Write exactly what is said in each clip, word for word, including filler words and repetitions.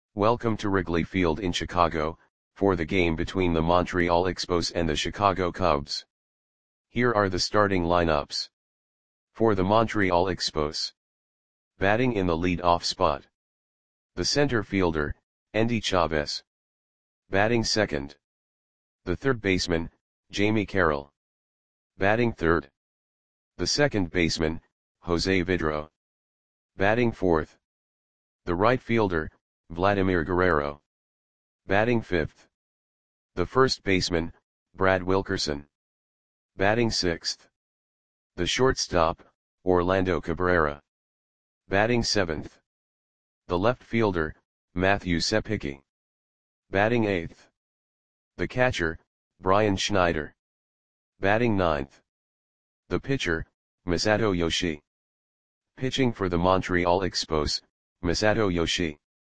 Welcome to Wrigley Field in Chicago, for the game between the Montreal Expos and the Chicago Cubs. Here are the starting lineups. For the Montreal Expos. Batting in the lead-off spot. The center fielder, Endy Chavez. Batting second. The third baseman, Jamie Carroll. Batting third. The second baseman, Jose Vidro. Batting fourth. The right fielder, Vladimir Guerrero. Batting fifth. The first baseman, Brad Wilkerson. Batting sixth. The shortstop, Orlando Cabrera. Batting seventh. The left fielder, Matthew Sepicki. Batting eighth. The catcher, Brian Schneider. Batting ninth. The pitcher, Masato Yoshii. Pitching for the Montreal Expos, Masato Yoshii.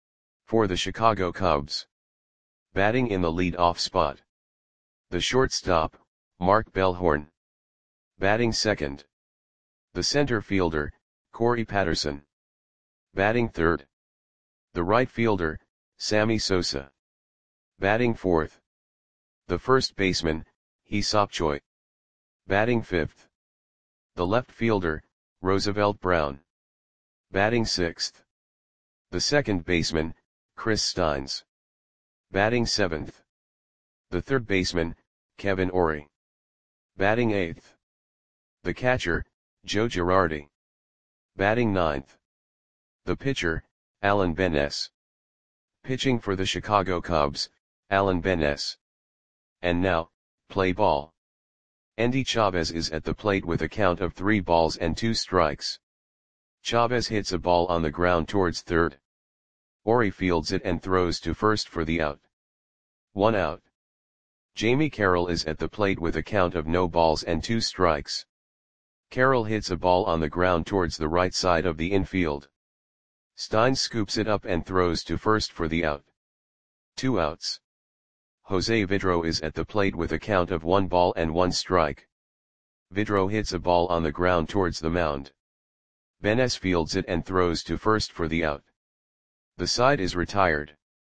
For the Chicago Cubs. Batting in the lead-off spot. The shortstop, Mark Bellhorn. Batting second. The center fielder, Corey Patterson. Batting third. The right fielder, Sammy Sosa. Batting fourth. The first baseman, Hee-seop Choi. Batting fifth. The left fielder, Roosevelt Brown. Batting sixth. The second baseman, Chris Steins. Batting seventh. The third baseman, Kevin Orie. Batting eighth. The catcher, Joe Girardi. Batting ninth. The pitcher, Alan Benes. Pitching for the Chicago Cubs, Alan Benes. And now, play ball. Endy Chavez is at the plate with a count of three balls and two strikes. Chavez hits a ball on the ground towards third. Orie fields it and throws to first for the out. One out. Jamie Carroll is at the plate with a count of no balls and two strikes. Carroll hits a ball on the ground towards the right side of the infield. Steins scoops it up and throws to first for the out. Two outs. Jose Vidro is at the plate with a count of one ball and one strike. Vidro hits a ball on the ground towards the mound. Benes fields it and throws to first for the out. The side is retired.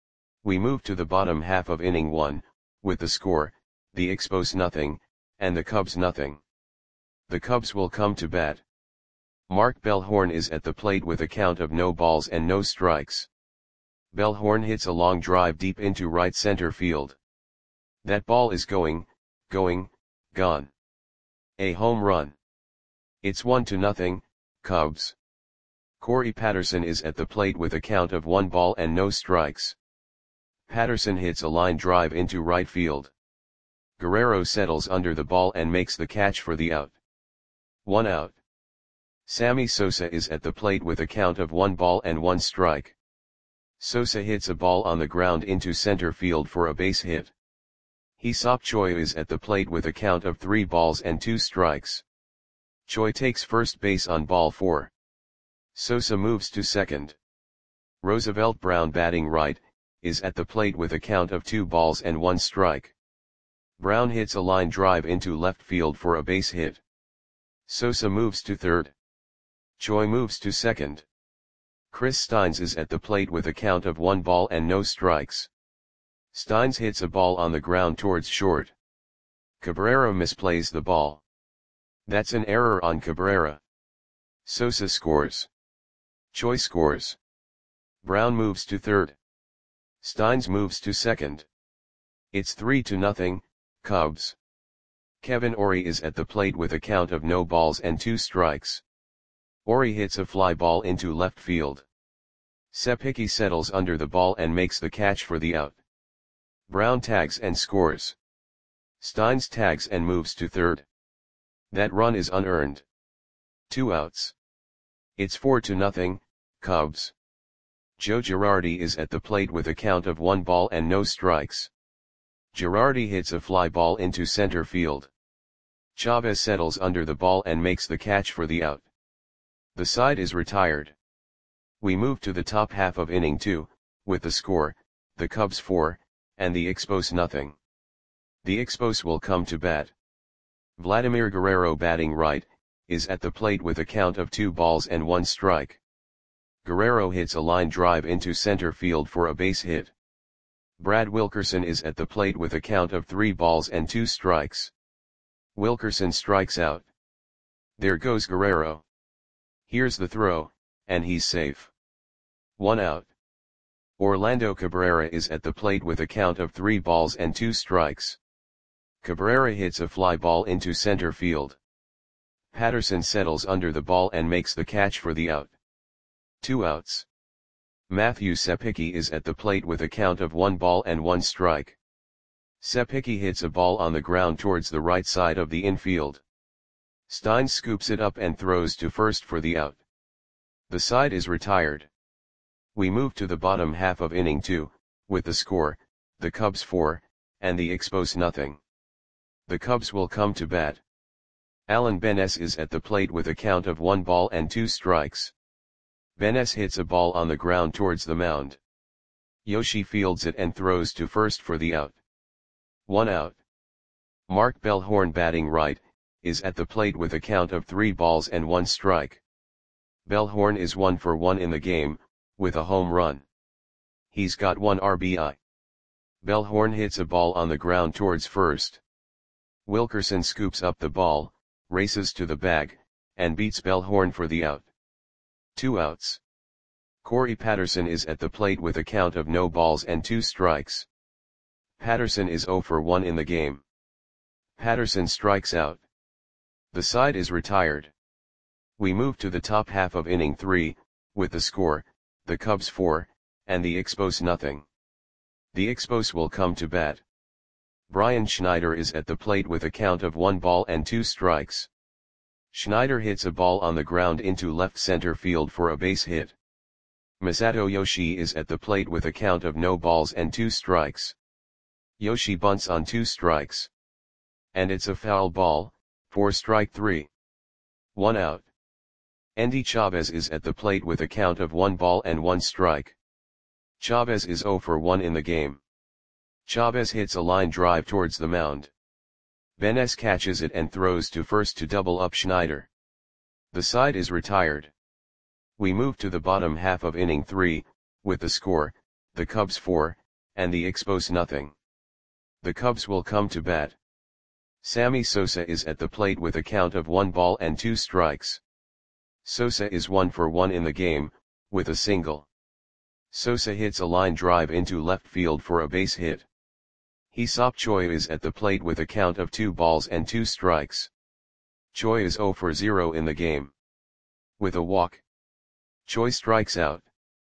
We move to the bottom half of inning one, with the score, the Expos nothing, and the Cubs nothing. The Cubs will come to bat. Mark Bellhorn is at the plate with a count of no balls and no strikes. Bellhorn hits a long drive deep into right center field. That ball is going, going, gone. A home run. It's one to nothing, Cubs. Corey Patterson is at the plate with a count of one ball and no strikes. Patterson hits a line drive into right field. Guerrero settles under the ball and makes the catch for the out. One out. Sammy Sosa is at the plate with a count of one ball and one strike. Sosa hits a ball on the ground into center field for a base hit. Hee-seop Choi is at the plate with a count of three balls and two strikes. Choi takes first base on ball four. Sosa moves to second. Roosevelt Brown, batting right, is at the plate with a count of two balls and one strike. Brown hits a line drive into left field for a base hit. Sosa moves to third. Choi moves to second. Chris Steins is at the plate with a count of one ball and no strikes. Steins hits a ball on the ground towards short. Cabrera misplays the ball. That's an error on Cabrera. Sosa scores. Choi scores. Brown moves to third. Steins moves to second. It's three to nothing, Cubs. Kevin Orie is at the plate with a count of no balls and two strikes. Orie hits a fly ball into left field. Sepicki settles under the ball and makes the catch for the out. Brown tags and scores. Steins tags and moves to third. That run is unearned. Two outs. It's four to nothing, Cubs. Joe Girardi is at the plate with a count of one ball and no strikes. Girardi hits a fly ball into center field. Chavez settles under the ball and makes the catch for the out. The side is retired. We move to the top half of inning two, with the score, the Cubs four, and the Expos nothing. The Expos will come to bat. Vladimir Guerrero, batting right, is at the plate with a count of two balls and one strike. Guerrero hits a line drive into center field for a base hit. Brad Wilkerson is at the plate with a count of three balls and two strikes. Wilkerson strikes out. There goes Guerrero. Here's the throw, and he's safe. One out. Orlando Cabrera is at the plate with a count of three balls and two strikes. Cabrera hits a fly ball into center field. Patterson settles under the ball and makes the catch for the out. Two outs. Matthew Sepicki is at the plate with a count of one ball and one strike. Sepicki hits a ball on the ground towards the right side of the infield. Stein scoops it up and throws to first for the out. The side is retired. We move to the bottom half of inning two, with the score, the Cubs four, and the Expos nothing. The Cubs will come to bat. Alan Benes is at the plate with a count of one ball and two strikes. Benes hits a ball on the ground towards the mound. Yoshi fields it and throws to first for the out. One out. Mark Bellhorn, batting right, is at the plate with a count of three balls and one strike. Bellhorn is one for one in the game, with a home run. He's got one R B I. Bellhorn hits a ball on the ground towards first. Wilkerson scoops up the ball, races to the bag, and beats Bellhorn for the out. Two outs. Corey Patterson is at the plate with a count of no balls and two strikes. Patterson is zero for one in the game. Patterson strikes out. The side is retired. We move to the top half of inning three, with the score, the Cubs four, and the Expos nothing. The Expos will come to bat. Brian Schneider is at the plate with a count of one ball and two strikes. Schneider hits a ball on the ground into left center field for a base hit. Masato Yoshi is at the plate with a count of no balls and two strikes. Yoshi bunts on two strikes. And it's a foul ball, for strike three. One out. Endy Chavez is at the plate with a count of one ball and one strike. Chavez is zero for one in the game. Chavez hits a line drive towards the mound. Benes catches it and throws to first to double up Schneider. The side is retired. We move to the bottom half of inning three, with the score, the Cubs four, and the Expos nothing. The Cubs will come to bat. Sammy Sosa is at the plate with a count of one ball and two strikes. Sosa is one for one in the game, with a single. Sosa hits a line drive into left field for a base hit. Hee-Seop Choi is at the plate with a count of two balls and two strikes. Choi is zero for zero in the game. With a walk, Choi strikes out.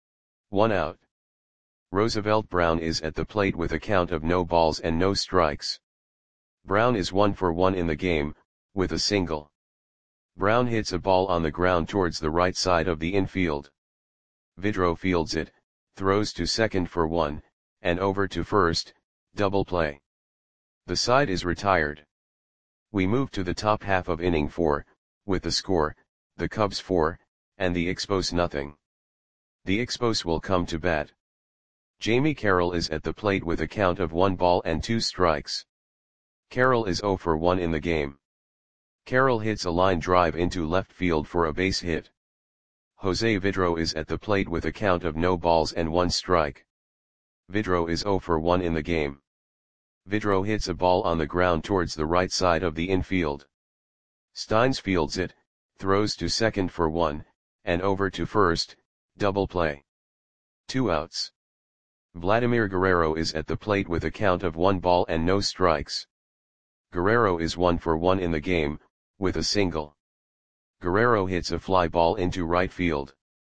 One out. Roosevelt Brown is at the plate with a count of no balls and no strikes. Brown is one for one in the game, with a single. Brown hits a ball on the ground towards the right side of the infield. Vidro fields it, throws to second for one, and over to first, double play. The side is retired. We move to the top half of inning four, with the score, the Cubs four, and the Expos nothing. The Expos will come to bat. Jamie Carroll is at the plate with a count of one ball and two strikes. Carroll is zero for one in the game. Carroll hits a line drive into left field for a base hit. Jose Vidro is at the plate with a count of no balls and one strike. Vidro is zero for one in the game. Vidro hits a ball on the ground towards the right side of the infield. Steins fields it, throws to second for one, and over to first, double play. Two outs. Vladimir Guerrero is at the plate with a count of one ball and no strikes. Guerrero is one for one in the game, with a single. Guerrero hits a fly ball into right field.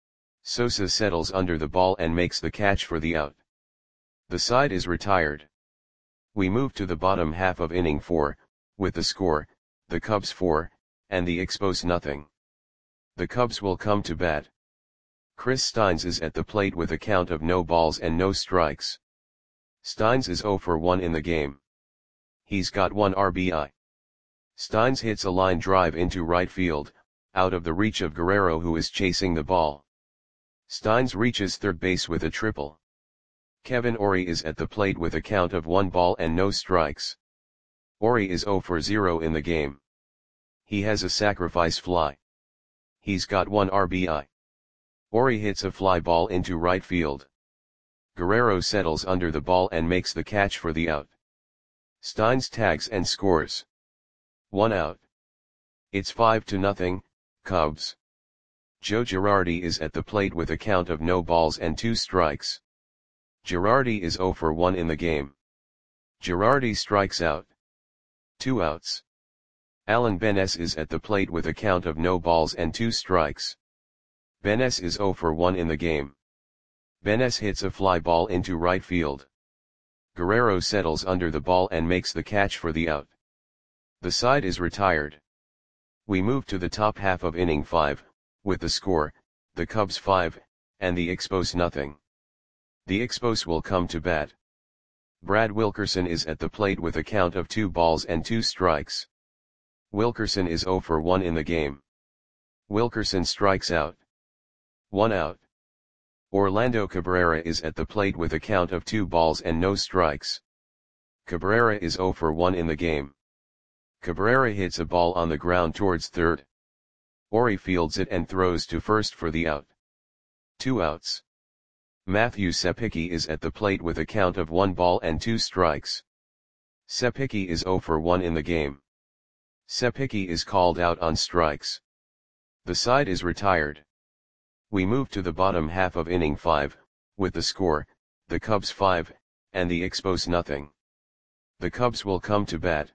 Sosa settles under the ball and makes the catch for the out. The side is retired. We move to the bottom half of inning four, with the score, the Cubs four, and the Expos nothing. The Cubs will come to bat. Chris Steins is at the plate with a count of no balls and no strikes. Steins is zero for one in the game. He's got one R B I. Steins hits a line drive into right field, out of the reach of Guerrero, who is chasing the ball. Steins reaches third base with a triple. Kevin Orie is at the plate with a count of one ball and no strikes. Orie is zero for zero in the game. He has a sacrifice fly. He's got one R B I. Ori hits a fly ball into right field. Guerrero settles under the ball and makes the catch for the out. Steins tags and scores. One out. It's five to nothing, Cubs. Joe Girardi is at the plate with a count of no balls and two strikes. Girardi is zero for one in the game. Girardi strikes out. Two outs. Alan Benes is at the plate with a count of no balls and two strikes. Benes is zero for one in the game. Benes hits a fly ball into right field. Guerrero settles under the ball and makes the catch for the out. The side is retired. We move to the top half of inning five, with the score, the Cubs five, and the Expos nothing. The Expos will come to bat. Brad Wilkerson is at the plate with a count of two balls and two strikes. Wilkerson is zero for one in the game. Wilkerson strikes out. One out. Orlando Cabrera is at the plate with a count of two balls and no strikes. Cabrera is zero for one in the game. Cabrera hits a ball on the ground towards third. Ori fields it and throws to first for the out. Two outs. Matthew Sepicki is at the plate with a count of one ball and two strikes. Sepicki is zero for one in the game. Sepicki is called out on strikes. The side is retired. We move to the bottom half of inning five, with the score, the Cubs five, and the Expos nothing. The Cubs will come to bat.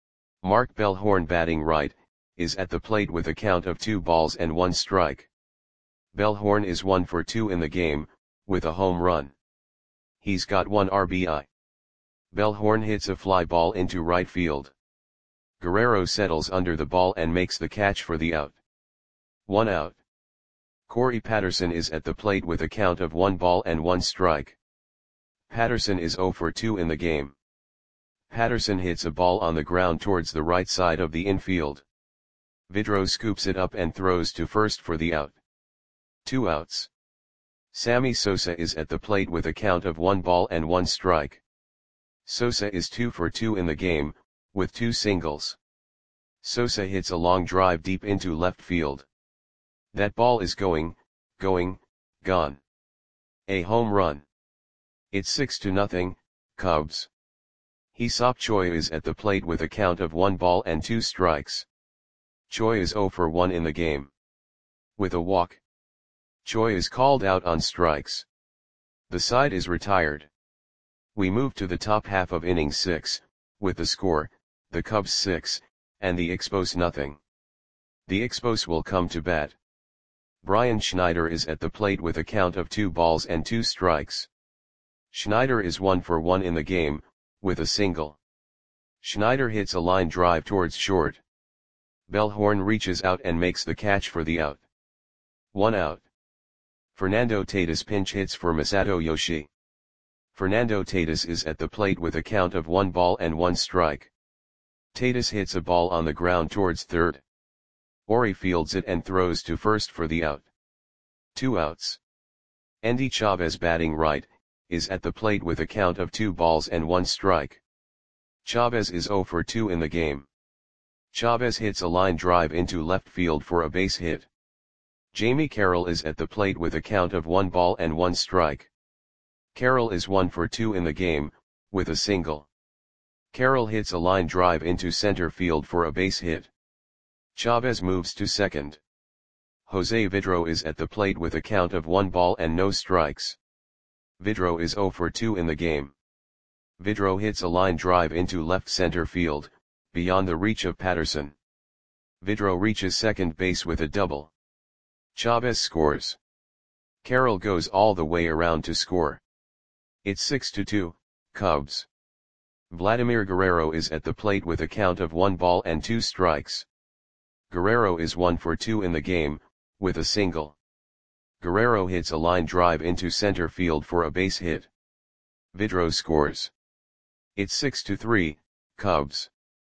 Mark Bellhorn, batting right, is at the plate with a count of two balls and one strike. Bellhorn is one for two in the game, with a home run. He's got one R B I. Bellhorn hits a fly ball into right field. Guerrero settles under the ball and makes the catch for the out. One out. Corey Patterson is at the plate with a count of one ball and one strike. Patterson is zero for two in the game. Patterson hits a ball on the ground towards the right side of the infield. Vidro scoops it up and throws to first for the out. Two outs. Sammy Sosa is at the plate with a count of one ball and one strike. Sosa is two for two in the game, with two singles. Sosa hits a long drive deep into left field. That ball is going, going, gone. A home run. It's six to nothing, Cubs. Hee-Seop Choi is at the plate with a count of one ball and two strikes. Choi is zero for one in the game. With a walk. Choi is called out on strikes. The side is retired. We move to the top half of inning six, with the score, the Cubs six, and the Expos nothing. The Expos will come to bat. Brian Schneider is at the plate with a count of two balls and two strikes. Schneider is one for one in the game, with a single. Schneider hits a line drive towards short. Bellhorn reaches out and makes the catch for the out. One out. Fernando Tatis pinch hits for Masato Yoshii. Fernando Tatis is at the plate with a count of one ball and one strike. Tatis hits a ball on the ground towards third. Ori fields it and throws to first for the out. Two outs. Endy Chavez, batting right, is at the plate with a count of two balls and one strike. Chavez is zero for two in the game. Chavez hits a line drive into left field for a base hit. Jamie Carroll is at the plate with a count of one ball and one strike. Carroll is one for two in the game, with a single. Carroll hits a line drive into center field for a base hit. Chavez moves to second. Jose Vidro is at the plate with a count of one ball and no strikes. Vidro is zero for two in the game. Vidro hits a line drive into left center field, beyond the reach of Patterson. Vidro reaches second base with a double. Chavez scores. Carroll goes all the way around to score. It's six to two, Cubs. Vladimir Guerrero is at the plate with a count of one ball and two strikes. Guerrero is one for two in the game, with a single. Guerrero hits a line drive into center field for a base hit. Vidro scores. It's six to three, Cubs.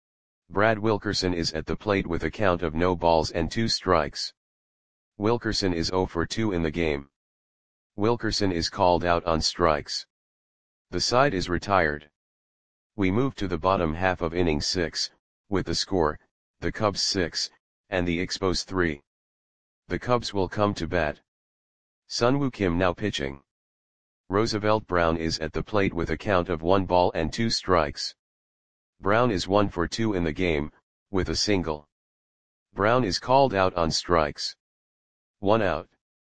Brad Wilkerson is at the plate with a count of no balls and two strikes. Wilkerson is zero for two in the game. Wilkerson is called out on strikes. The side is retired. We move to the bottom half of inning six, with the score, the Cubs six, and the Expos three. The Cubs will come to bat. Sunwoo Kim now pitching. Roosevelt Brown is at the plate with a count of one ball and two strikes. Brown is one for two in the game, with a single. Brown is called out on strikes. One out.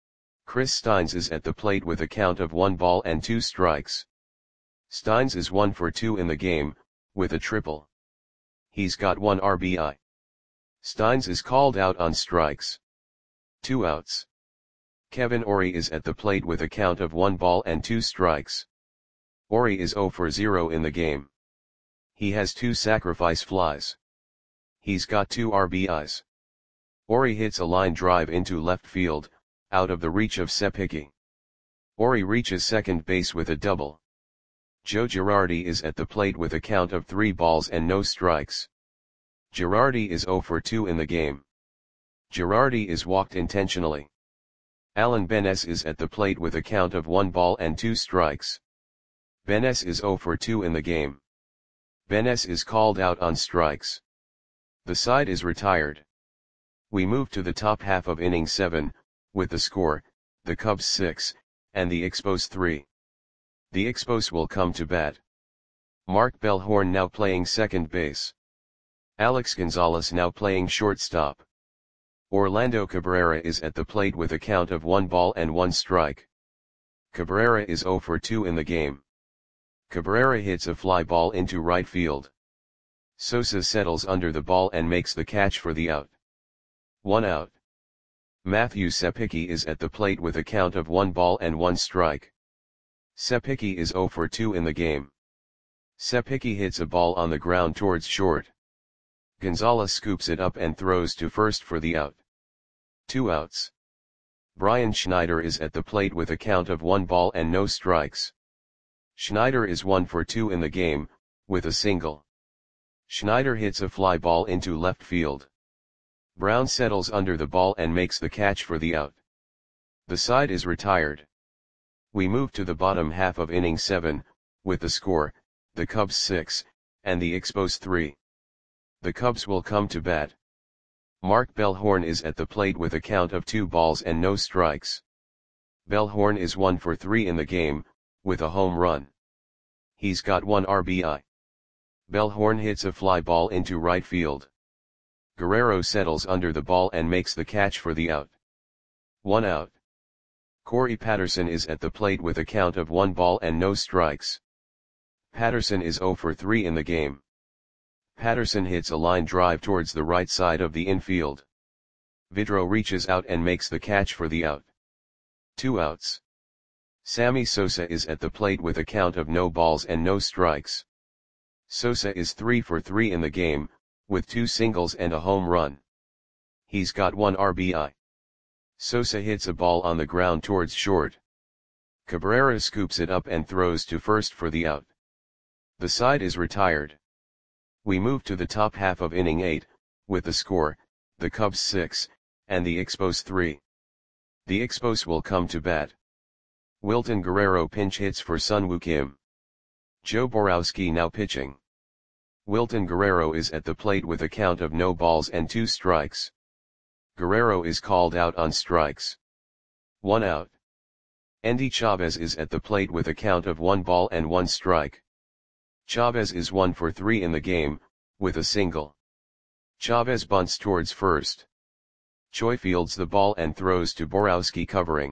Chris Steins is at the plate with a count of one ball and two strikes. Steins is one for two in the game, with a triple. He's got one R B I. Steins is called out on strikes. Two outs. Kevin Orie is at the plate with a count of one ball and two strikes. Orie is zero for zero in the game. He has two sacrifice flies. He's got two R B Is. Orie hits a line drive into left field, out of the reach of Sep Hickey. Orie reaches second base with a double. Joe Girardi is at the plate with a count of three balls and no strikes. Girardi is zero for two in the game. Girardi is walked intentionally. Alan Benes is at the plate with a count of one ball and two strikes. Benes is zero for two in the game. Benes is called out on strikes. The side is retired. We move to the top half of inning seven, with the score, the Cubs six, and the Expos three. The Expos will come to bat. Mark Bellhorn now playing second base. Alex Gonzalez now playing shortstop. Orlando Cabrera is at the plate with a count of one ball and one strike. Cabrera is zero for two in the game. Cabrera hits a fly ball into right field. Sosa settles under the ball and makes the catch for the out. One out. Matthew Sep Hickey is at the plate with a count of one ball and one strike. Sep Hickey is zero for two in the game. Sep Hickey hits a ball on the ground towards short. Gonzalez scoops it up and throws to first for the out. Two outs. Brian Schneider is at the plate with a count of one ball and no strikes. Schneider is one for two in the game, with a single. Schneider hits a fly ball into left field. Brown settles under the ball and makes the catch for the out. The side is retired. We move to the bottom half of inning seven, with the score, the Cubs six, and the Expos three. The Cubs will come to bat. Mark Bellhorn is at the plate with a count of two balls and no strikes. Bellhorn is one for three in the game, with a home run. He's got one R B I. Bellhorn hits a fly ball into right field. Guerrero settles under the ball and makes the catch for the out. One out. Corey Patterson is at the plate with a count of one ball and no strikes. Patterson is zero for three in the game. Patterson hits a line drive towards the right side of the infield. Vidro reaches out and makes the catch for the out. Two outs. Sammy Sosa is at the plate with a count of no balls and no strikes. Sosa is three for three in the game, with two singles and a home run. He's got one R B I. Sosa hits a ball on the ground towards short. Cabrera scoops it up and throws to first for the out. The side is retired. We move to the top half of inning eight, with the score, the Cubs six, and the Expos three. The Expos will come to bat. Wilton Guerrero pinch hits for Sunwoo Kim. Joe Borowski now pitching. Wilton Guerrero is at the plate with a count of no balls and two strikes. Guerrero is called out on strikes. One out. Endy Chavez is at the plate with a count of one ball and one strike. Chavez is one for three in the game, with a single. Chavez bunts towards first. Choi fields the ball and throws to Borowski covering.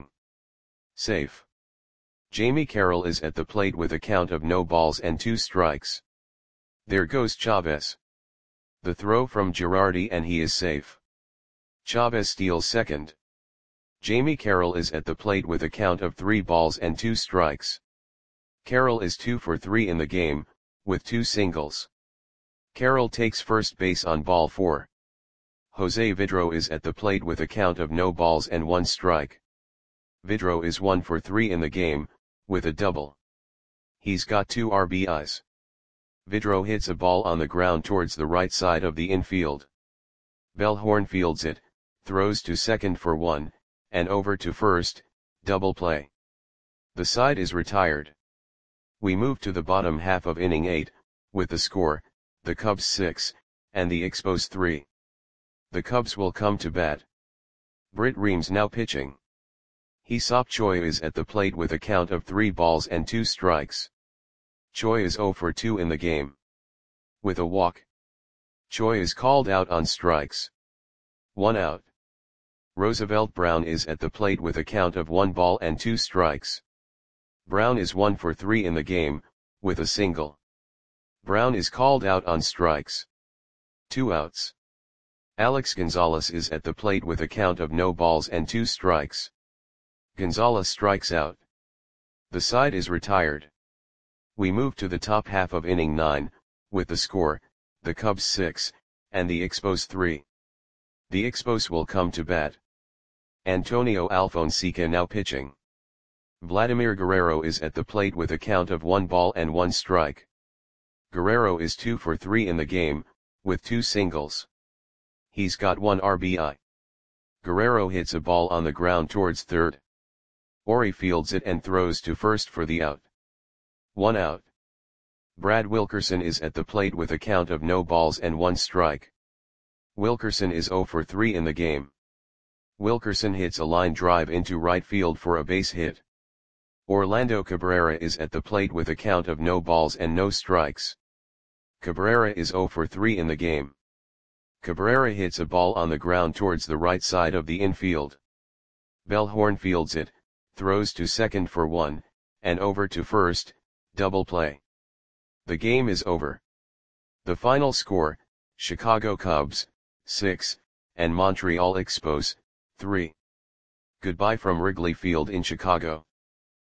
Safe. Jamie Carroll is at the plate with a count of no balls and two strikes. There goes Chavez. The throw from Girardi and he is safe. Chavez steals second. Jamie Carroll is at the plate with a count of three balls and two strikes. Carroll is two for three in the game, with two singles. Carroll takes first base on ball four. Jose Vidro is at the plate with a count of no balls and one strike. Vidro is one for three in the game, with a double. He's got two R B Is. Vidro hits a ball on the ground towards the right side of the infield. Bellhorn fields it, throws to second for one, and over to first, double play. The side is retired. We move to the bottom half of inning eight, with the score, the Cubs six, and the Expos three. The Cubs will come to bat. Britt Reams now pitching. Hee-seop Choi is at the plate with a count of three balls and two strikes. Choi is zero for two in the game. With a walk, Choi is called out on strikes. One out. Roosevelt Brown is at the plate with a count of one ball and two strikes. Brown is one for three in the game, with a single. Brown is called out on strikes. Two outs. Alex Gonzalez is at the plate with a count of no balls and two strikes. Gonzalez strikes out. The side is retired. We move to the top half of inning nine, with the score, the Cubs six, and the Expos three. The Expos will come to bat. Antonio Alfonseca now pitching. Vladimir Guerrero is at the plate with a count of one ball and one strike. Guerrero is two for three in the game, with two singles. He's got one R B I. Guerrero hits a ball on the ground towards third. Ori fields it and throws to first for the out. One out. Brad Wilkerson is at the plate with a count of no balls and one strike. Wilkerson is zero for three in the game. Wilkerson hits a line drive into right field for a base hit. Orlando Cabrera is at the plate with a count of no balls and no strikes. Cabrera is zero for three in the game. Cabrera hits a ball on the ground towards the right side of the infield. Bellhorn fields it, throws to second for one, and over to first, double play. The game is over. The final score, Chicago Cubs, six, and Montreal Expos, three. Goodbye from Wrigley Field in Chicago.